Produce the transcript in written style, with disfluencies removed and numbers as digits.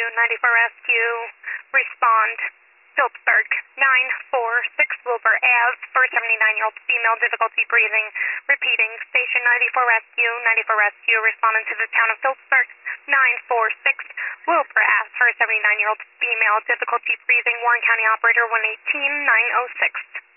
94 Rescue, respond. Phillipsburg, 946 Wilbur Ave, for a 79-year-old female, difficulty breathing. Repeating, station 94 Rescue, responding to the town of Phillipsburg, 946 Wilbur Ave, for a 79-year-old female, difficulty breathing. Warren County operator 118906.